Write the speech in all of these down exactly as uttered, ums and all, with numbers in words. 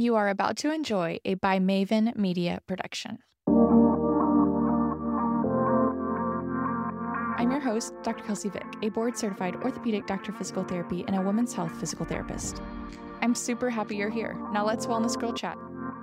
You are about to enjoy a By Maven Media production. I'm your host, Doctor Kelsey Vick, a board-certified orthopedic doctor of physical therapy and a women's health physical therapist. I'm super happy you're here. Now let's Wellness Girl chat.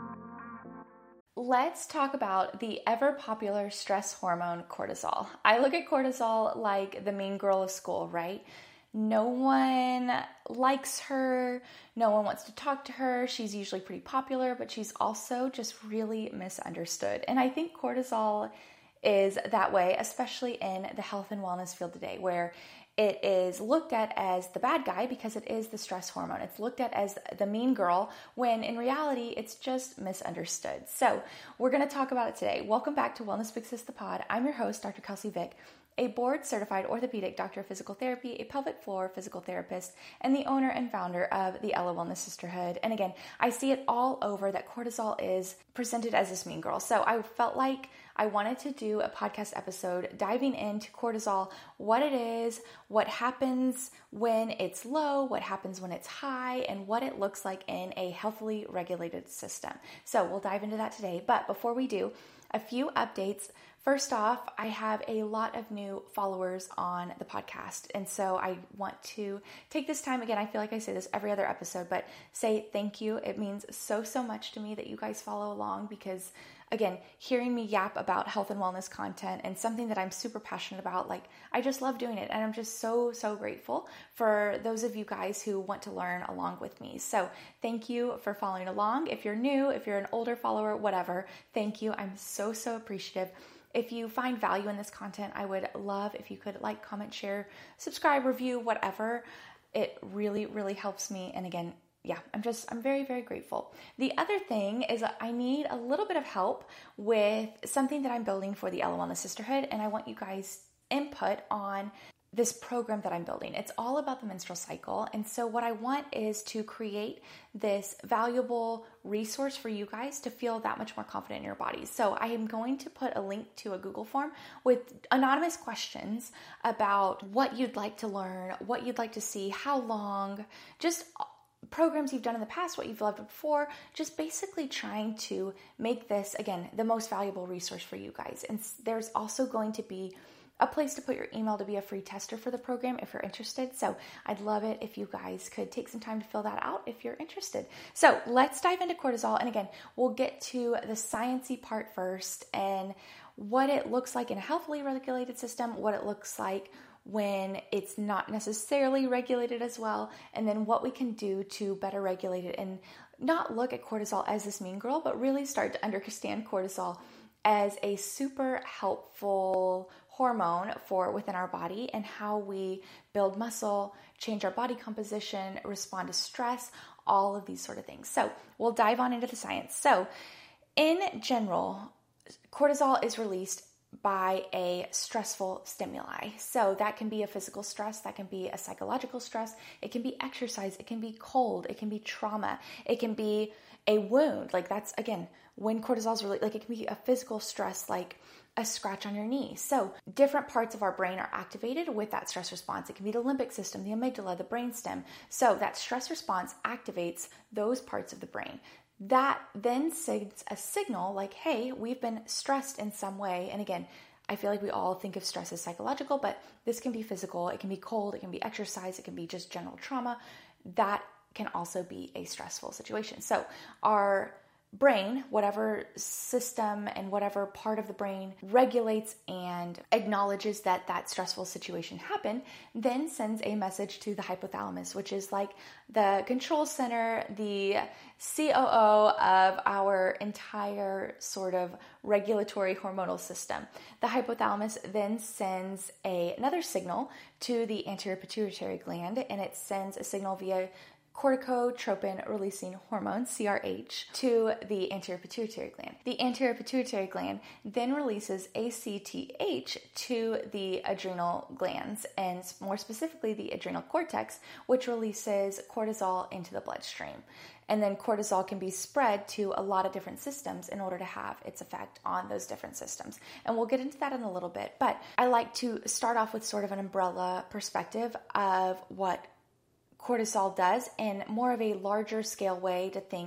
Let's talk about the ever-popular stress hormone cortisol. I look at cortisol like the mean girl of school, right? No one likes her, no one wants to talk to her. She's usually pretty popular, but she's also just really misunderstood. And I think cortisol is that way, especially in the health and wellness field today, where it is looked at as the bad guy because it is the stress hormone. It's looked at as the mean girl when in reality, it's just misunderstood. So we're going to talk about it today. Welcome back to Wellness Fixes the Pod. I'm your host, Doctor Kelsey Vick, a board-certified orthopedic doctor of physical therapy, a pelvic floor physical therapist, and the owner and founder of the Ella Wellness Sisterhood. And again, I see it all over that cortisol is presented as this mean girl. So I felt like I wanted to do a podcast episode diving into cortisol, what it is, what happens when it's low, what happens when it's high, and what it looks like in a healthily regulated system. So we'll dive into that today. But before we do, a few updates. First off, I have a lot of new followers on the podcast. And so I want to take this time, again, I feel like I say this every other episode, but say thank you. It means so, so much to me that you guys follow along because, again, hearing me yap about health and wellness content and something that I'm super passionate about, like I just love doing it. And I'm just so, so grateful for those of you guys who want to learn along with me. So thank you for following along. If you're new, if you're an older follower, whatever, thank you. I'm so, so appreciative. If you find value in this content, I would love if you could like, comment, share, subscribe, review, whatever. It really, really helps me. And again, yeah, I'm just, I'm very, very grateful. The other thing is that I need a little bit of help with something that I'm building for the Ella Wellness Sisterhood. And I want you guys' input on this program that I'm building. It's all about the menstrual cycle. And so what I want is to create this valuable resource for you guys to feel that much more confident in your bodies. So I am going to put a link to a Google form with anonymous questions about what you'd like to learn, what you'd like to see, how long, just programs you've done in the past, what you've loved before, just basically trying to make this, again, the most valuable resource for you guys. And there's also going to be a place to put your email to be a free tester for the program if you're interested. So I'd love it if you guys could take some time to fill that out if you're interested. So let's dive into cortisol. And again, we'll get to the sciencey part first and what it looks like in a healthily regulated system, what it looks like when it's not necessarily regulated as well, and then what we can do to better regulate it and not look at cortisol as this mean girl, but really start to understand cortisol as a super helpful hormone for within our body and how we build muscle, change our body composition, respond to stress, all of these sort of things. So we'll dive on into the science. So in general, cortisol is released by a stressful stimuli. So that can be a physical stress, that can be a psychological stress, it can be exercise, it can be cold, it can be trauma, it can be a wound. Like that's, again, when cortisol is really, like it can be a physical stress, like a scratch on your knee. So different parts of our brain are activated with that stress response. It can be the limbic system, the amygdala, the brainstem. So that stress response activates those parts of the brain. That then sends a signal like, hey, we've been stressed in some way. And again, I feel like we all think of stress as psychological, but this can be physical. It can be cold. It can be exercise. It can be just general trauma. That can also be a stressful situation. So our brain, whatever system and whatever part of the brain regulates and acknowledges that that stressful situation happened, then sends a message to the hypothalamus, which is like the control center, the C O O of our entire sort of regulatory hormonal system. The hypothalamus then sends a, another signal to the anterior pituitary gland, and it sends a signal via corticotropin releasing hormone, C R H, to the anterior pituitary gland. The anterior pituitary gland then releases A C T H to the adrenal glands, and more specifically the adrenal cortex, which releases cortisol into the bloodstream. And then cortisol can be spread to a lot of different systems in order to have its effect on those different systems. And we'll get into that in a little bit, but I like to start off with sort of an umbrella perspective of what cortisol does in more of a larger scale way to think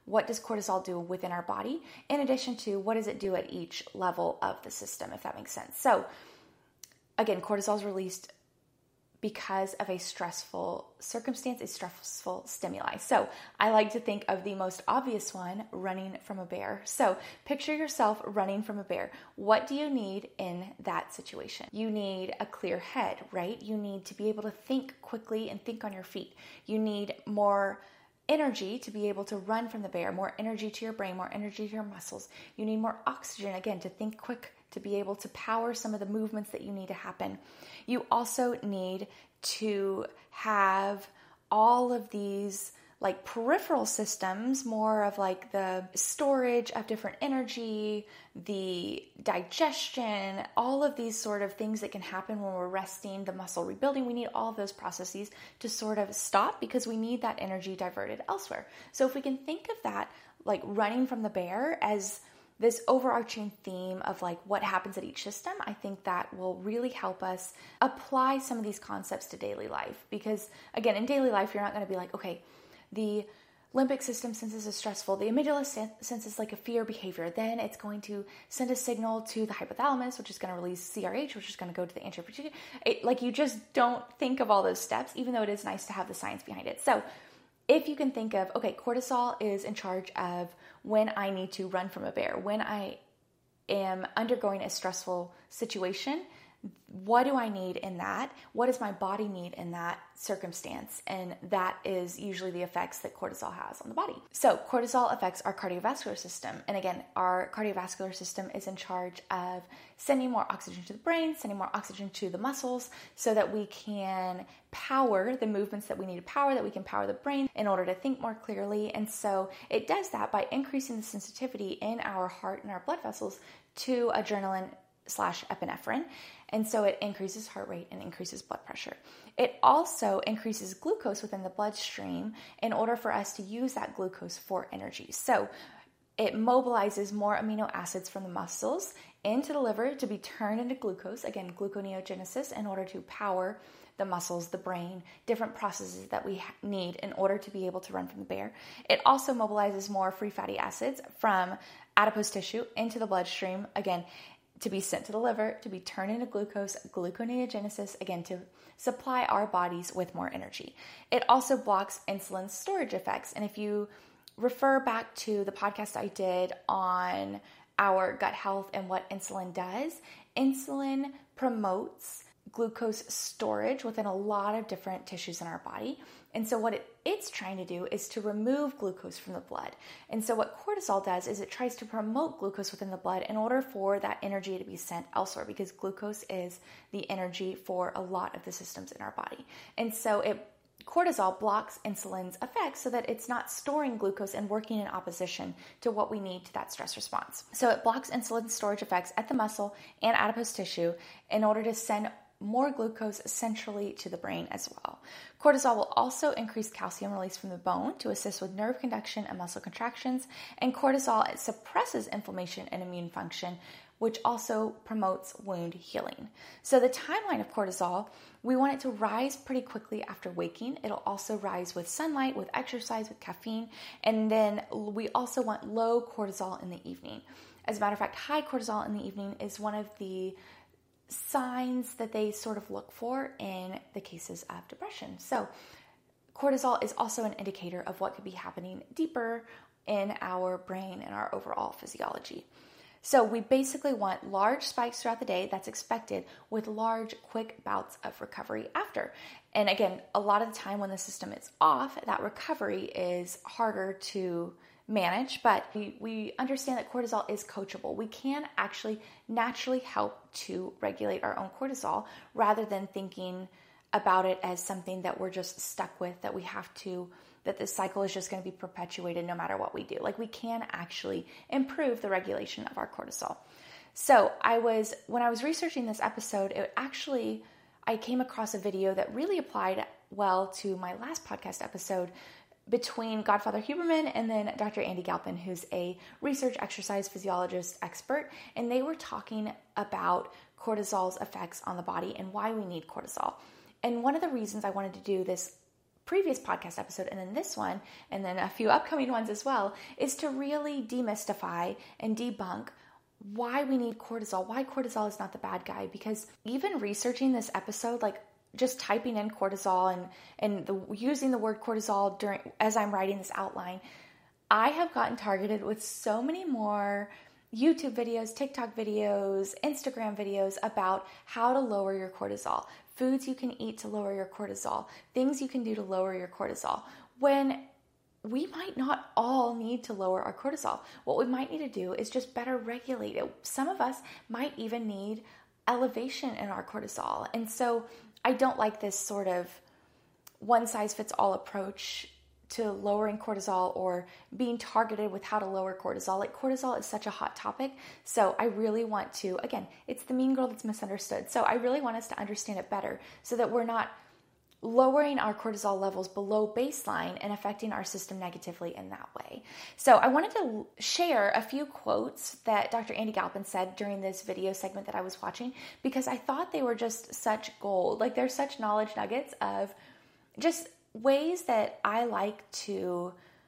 what does cortisol do within our body, in addition to what does it do at each level of the system, if that makes sense. So again, cortisol is released because of a stressful circumstance, a stressful stimuli. So I like to think of the most obvious one, running from a bear. So picture yourself running from a bear. What do you need in that situation? You need a clear head, right? You need to be able to think quickly and think on your feet. You need more energy to be able to run from the bear, more energy to your brain, more energy to your muscles. You need more oxygen, again, to think quick, to be able to power some of the movements that you need to happen. You also need to have all of these like peripheral systems, more of like the storage of different energy, the digestion, all of these sort of things that can happen when we're resting, the muscle rebuilding. We need all of those processes to sort of stop because we need that energy diverted elsewhere. So if we can think of that like running from the bear as this overarching theme of like what happens at each system, I think that will really help us apply some of these concepts to daily life. Because again, in daily life, you're not going to be like, okay, the limbic system senses is stressful. The amygdala senses like a fear behavior. Then it's going to send a signal to the hypothalamus, which is going to release C R H, which is going to go to the anterior pituitary. It, like you just don't think of all those steps, even though it is nice to have the science behind it. So if you can think of, okay, cortisol is in charge of when I need to run from a bear, when I am undergoing a stressful situation, what do I need in that? What does my body need in that circumstance? And that is usually the effects that cortisol has on the body. So cortisol affects our cardiovascular system. And again, our cardiovascular system is in charge of sending more oxygen to the brain, sending more oxygen to the muscles so that we can power the movements that we need to power, that we can power the brain in order to think more clearly. And so it does that by increasing the sensitivity in our heart and our blood vessels to adrenaline slash epinephrine. And so it increases heart rate and increases blood pressure. It also increases glucose within the bloodstream in order for us to use that glucose for energy. So it mobilizes more amino acids from the muscles into the liver to be turned into glucose, again, gluconeogenesis, in order to power the muscles, the brain, different processes that we need in order to be able to run from the bear. It also mobilizes more free fatty acids from adipose tissue into the bloodstream, again, to be sent to the liver, to be turned into glucose, gluconeogenesis, again, to supply our bodies with more energy. It also blocks insulin storage effects. And if you refer back to the podcast I did on our gut health and what insulin does, insulin promotes glucose storage within a lot of different tissues in our body. And so what it, it's trying to do is to remove glucose from the blood. And so what cortisol does is it tries to promote glucose within the blood in order for that energy to be sent elsewhere, because glucose is the energy for a lot of the systems in our body. And so it cortisol blocks insulin's effects so that it's not storing glucose and working in opposition to what we need to that stress response. So it blocks insulin storage effects at the muscle and adipose tissue in order to send more glucose centrally to the brain as well. Cortisol will also increase calcium release from the bone to assist with nerve conduction and muscle contractions. And cortisol it suppresses inflammation and immune function, which also promotes wound healing. So the timeline of cortisol, we want it to rise pretty quickly after waking. It'll also rise with sunlight, with exercise, with caffeine. And then we also want low cortisol in the evening. As a matter of fact, high cortisol in the evening is one of the signs that they sort of look for in the cases of depression. So cortisol is also an indicator of what could be happening deeper in our brain and our overall physiology. So we basically want large spikes throughout the day that's expected with large, quick bouts of recovery after. And again, a lot of the time when the system is off, that recovery is harder to manage, but we, we understand that cortisol is coachable. We can actually naturally help to regulate our own cortisol rather than thinking about it as something that we're just stuck with, that we have to, that this cycle is just going to be perpetuated no matter what we do. Like we can actually improve the regulation of our cortisol. So I was, when I was researching this episode, it actually, I came across a video that really applied well to my last podcast episode between Godfather Huberman and then Doctor Andy Galpin, who's a research exercise physiologist expert. And they were talking about cortisol's effects on the body and why we need cortisol. And one of the reasons I wanted to do this previous podcast episode and then this one, and then a few upcoming ones as well, is to really demystify and debunk why we need cortisol, why cortisol is not the bad guy. Because even researching this episode, like just typing in cortisol and, and the, using the word cortisol during as I'm writing this outline, I have gotten targeted with so many more YouTube videos, TikTok videos, Instagram videos about how to lower your cortisol, foods you can eat to lower your cortisol, things you can do to lower your cortisol, when we might not all need to lower our cortisol. What we might need to do is just better regulate it. Some of us might even need elevation in our cortisol. And so I don't like this sort of one size fits all approach to lowering cortisol or being targeted with how to lower cortisol. Like, cortisol is such a hot topic. So I really want to, again, it's the mean girl that's misunderstood. So I really want us to understand it better so that we're not lowering our cortisol levels below baseline and affecting our system negatively in that way. So I wanted to share a few quotes that Doctor Andy Galpin said during this video segment that I was watching, because I thought they were just such gold. Like, they're such knowledge nuggets of just ways that I like to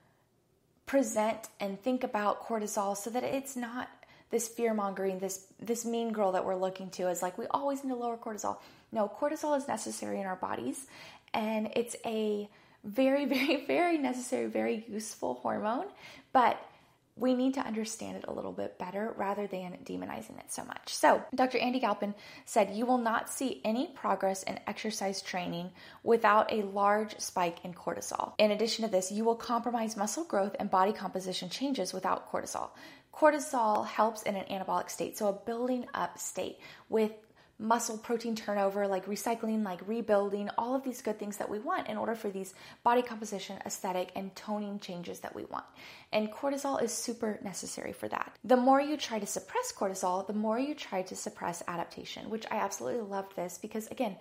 present and think about cortisol so that it's not this fear-mongering, this this mean girl that we're looking to as like, we always need to lower cortisol. No, cortisol is necessary in our bodies, and it's a very, very, very necessary, very useful hormone, but we need to understand it a little bit better rather than demonizing it so much. So Doctor Andy Galpin said, you will not see any progress in exercise training without a large spike in cortisol. In addition to this, you will compromise muscle growth and body composition changes without cortisol. Cortisol helps in an anabolic state, so a building up state with muscle protein turnover, like recycling, like rebuilding, all of these good things that we want in order for these body composition, aesthetic, and toning changes that we want. And cortisol is super necessary for that. The more you try to suppress cortisol, the more you try to suppress adaptation, which I absolutely love this because, again,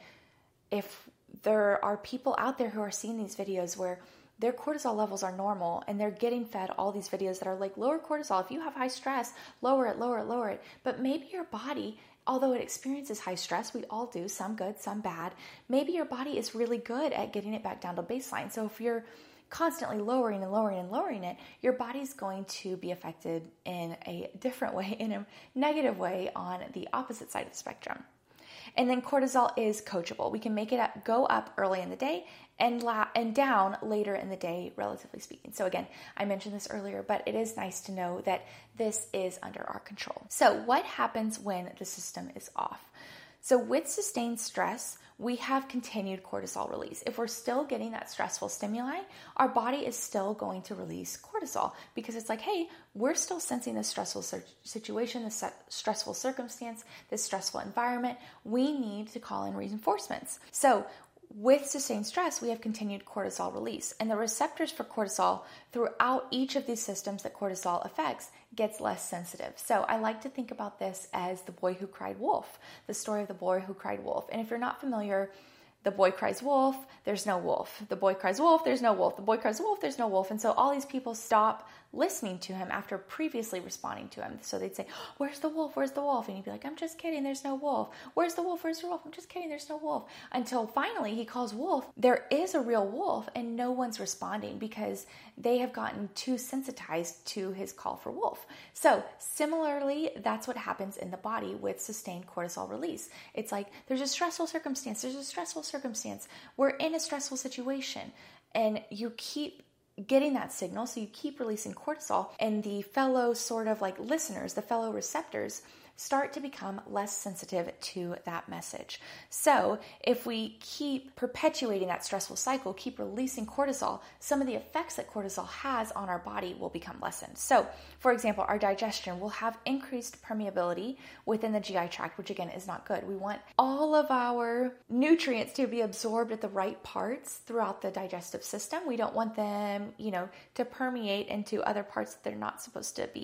if there are people out there who are seeing these videos where their cortisol levels are normal and they're getting fed all these videos that are like, lower cortisol, if you have high stress, lower it, lower it, lower it. But maybe your body, although it experiences high stress, we all do, some good, some bad, maybe your body is really good at getting it back down to baseline. So if you're constantly lowering and lowering and lowering it, your body's going to be affected in a different way, in a negative way on the opposite side of the spectrum. And then cortisol is coachable. We can make it up, go up early in the day and la- and down later in the day, relatively speaking. So again, I mentioned this earlier, but it is nice to know that this is under our control. So what happens when the system is off? So with sustained stress, we have continued cortisol release. If we're still getting that stressful stimuli, our body is still going to release cortisol because it's like, hey, we're still sensing this stressful situation, this stressful circumstance, this stressful environment. We need to call in reinforcements. So with sustained stress, we have continued cortisol release, and the receptors for cortisol throughout each of these systems that cortisol affects gets less sensitive. So I like to think about this as the boy who cried wolf, the story of the boy who cried wolf. And if you're not familiar, the boy cries wolf, there's no wolf. The boy cries wolf, there's no wolf. The boy cries wolf, there's no wolf. And so all these people stop listening to him after previously responding to him. So they'd say, where's the wolf? Where's the wolf? And he'd be like, I'm just kidding, there's no wolf. Where's the wolf? Where's the wolf? I'm just kidding, there's no wolf. Until finally he calls wolf. There is a real wolf and no one's responding because they have gotten too sensitized to his call for wolf. So similarly, that's what happens in the body with sustained cortisol release. It's like, there's a stressful circumstance, there's a stressful circumstance. We're in a stressful situation and you keep getting that signal, so you keep releasing cortisol, and the fellow sort of like listeners, the fellow receptors, start to become less sensitive to that message. So if we keep perpetuating that stressful cycle, keep releasing cortisol, some of the effects that cortisol has on our body will become lessened. So for example, our digestion will have increased permeability within the G I tract, which again is not good. We want all of our nutrients to be absorbed at the right parts throughout the digestive system. We don't want them, you know, to permeate into other parts that they're not supposed to be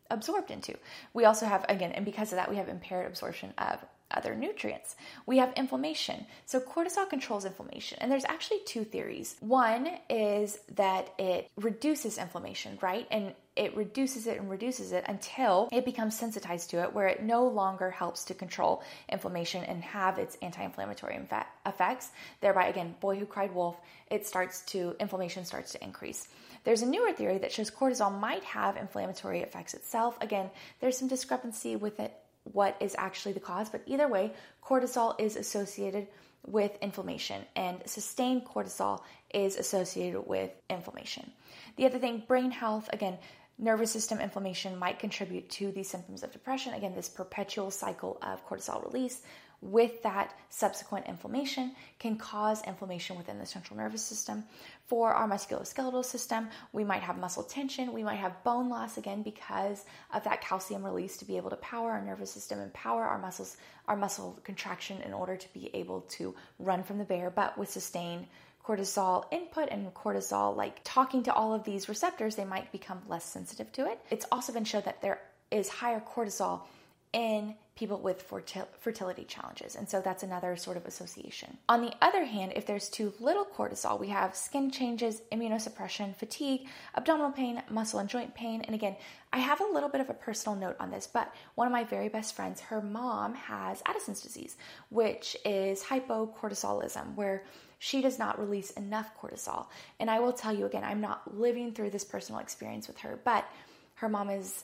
absorbed into. We also have, again, and because of that, we have impaired absorption of other nutrients. We have inflammation. So cortisol controls inflammation. And there's actually two theories. One is that it reduces inflammation, right? And it reduces it and reduces it until it becomes sensitized to it, where it no longer helps to control inflammation and have its anti-inflammatory effects. Thereby, again, boy who cried wolf, it starts to, inflammation starts to increase. There's a newer theory that shows cortisol might have inflammatory effects itself. Again, there's some discrepancy with it, what is actually the cause, but either way, cortisol is associated with inflammation, and sustained cortisol is associated with inflammation. The other thing, brain health, again, nervous system inflammation might contribute to these symptoms of depression. Again, this perpetual cycle of cortisol release with that subsequent inflammation can cause inflammation within the central nervous system. For our musculoskeletal system, we might have muscle tension, we might have bone loss, again, because of that calcium release to be able to power our nervous system and power our muscles, our muscle contraction in order to be able to run from the bear. But with sustained cortisol input and cortisol, like talking to all of these receptors, they might become less sensitive to it. It's also been shown that there is higher cortisol in people with fertil- fertility challenges. And so that's another sort of association. On the other hand, if there's too little cortisol, we have skin changes, immunosuppression, fatigue, abdominal pain, muscle and joint pain. And again, I have a little bit of a personal note on this, but one of my very best friends, her mom has Addison's disease, which is hypocortisolism, where she does not release enough cortisol. And I will tell you again, I'm not living through this personal experience with her, but her mom is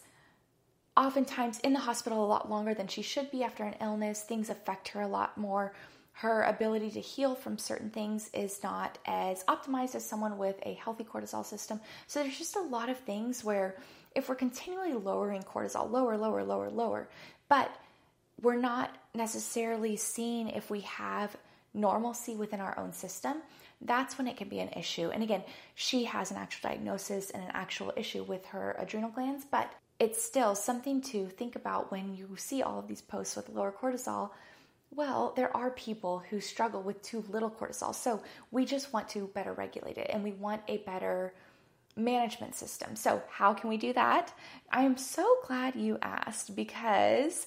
oftentimes in the hospital a lot longer than she should be after an illness. Things affect her a lot more. Her ability to heal from certain things is not as optimized as someone with a healthy cortisol system. So there's just a lot of things where if we're continually lowering cortisol, lower, lower, lower, lower, but we're not necessarily seeing if we have normalcy within our own system, that's when it can be an issue. And again, she has an actual diagnosis and an actual issue with her adrenal glands, but it's still something to think about when you see all of these posts with lower cortisol. Well, there are people who struggle with too little cortisol. So we just want to better regulate it, and we want a better management system. So how can we do that? I am so glad you asked, because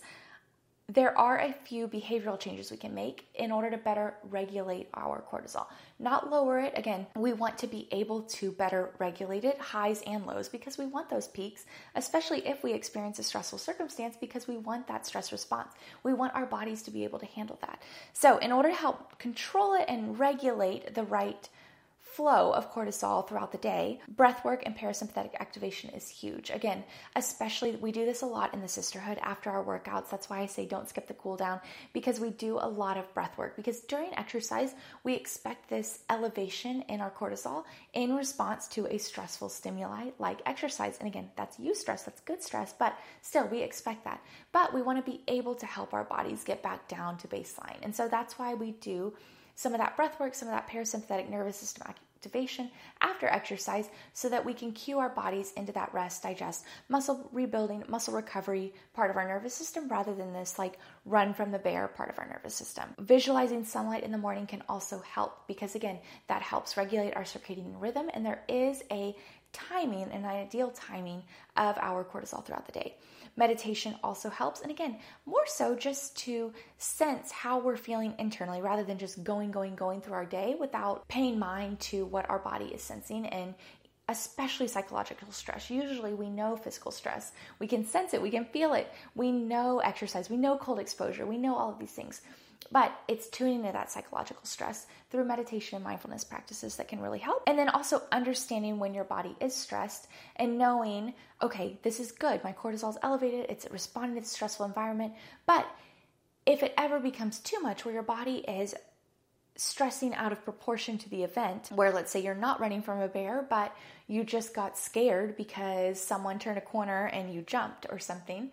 there are a few behavioral changes we can make in order to better regulate our cortisol. Not lower it. Again, we want to be able to better regulate it, highs and lows, because we want those peaks, especially if we experience a stressful circumstance, because we want that stress response. We want our bodies to be able to handle that. So in order to help control it and regulate the right flow of cortisol throughout the day, breath work and parasympathetic activation is huge. Again, especially we do this a lot in the sisterhood after our workouts. That's why I say don't skip the cool down, because we do a lot of breath work, because during exercise, we expect this elevation in our cortisol in response to a stressful stimuli like exercise. And again, that's eustress, that's good stress, but still we expect that. But we want to be able to help our bodies get back down to baseline. And so that's why we do some of that breath work, some of that parasympathetic nervous system activation after exercise, so that we can cue our bodies into that rest, digest, muscle rebuilding, muscle recovery part of our nervous system, rather than this like run from the bear part of our nervous system. Visualizing sunlight in the morning can also help, because again, that helps regulate our circadian rhythm, and there is a timing, an ideal timing of our cortisol throughout the day. Meditation also helps, and again, more so just to sense how we're feeling internally, rather than just going, going, going through our day without paying mind to what our body is sensing, and especially psychological stress. Usually we know physical stress. We can sense it, we can feel it. We know exercise, we know cold exposure, we know all of these things. But it's tuning into that psychological stress through meditation and mindfulness practices that can really help. And then also understanding when your body is stressed and knowing, okay, this is good. My cortisol is elevated. It's responding to the stressful environment. But if it ever becomes too much, where your body is stressing out of proportion to the event, where let's say you're not running from a bear, but you just got scared because someone turned a corner and you jumped or something,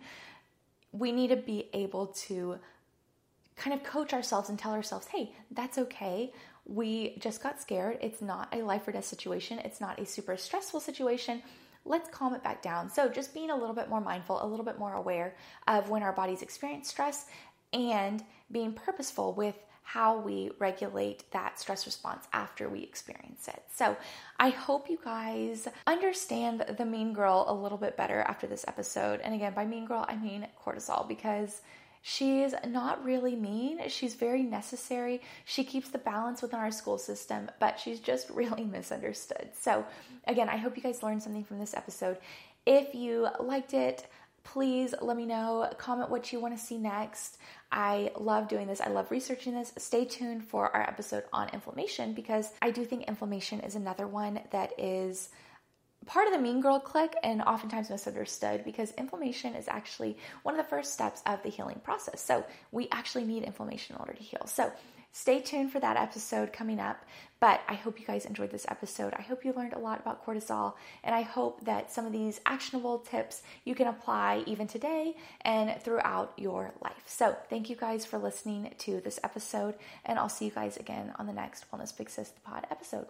we need to be able to kind of coach ourselves and tell ourselves, hey, that's okay. We just got scared. It's not a life or death situation. It's not a super stressful situation. Let's calm it back down. So just being a little bit more mindful, a little bit more aware of when our bodies experience stress, and being purposeful with how we regulate that stress response after we experience it. So I hope you guys understand the mean girl a little bit better after this episode. And again, by mean girl, I mean cortisol, because she's not really mean. She's very necessary. She keeps the balance within our school system, but she's just really misunderstood. So again, I hope you guys learned something from this episode. If you liked it, please let me know. Comment what you want to see next. I love doing this. I love researching this. Stay tuned for our episode on inflammation, because I do think inflammation is another one that is part of the mean girl clique and oftentimes misunderstood, because inflammation is actually one of the first steps of the healing process. So we actually need inflammation in order to heal. So stay tuned for that episode coming up. But I hope you guys enjoyed this episode. I hope you learned a lot about cortisol, and I hope that some of these actionable tips you can apply even today and throughout your life. So thank you guys for listening to this episode, and I'll see you guys again on the next Wellness Big Sis the Pod episode.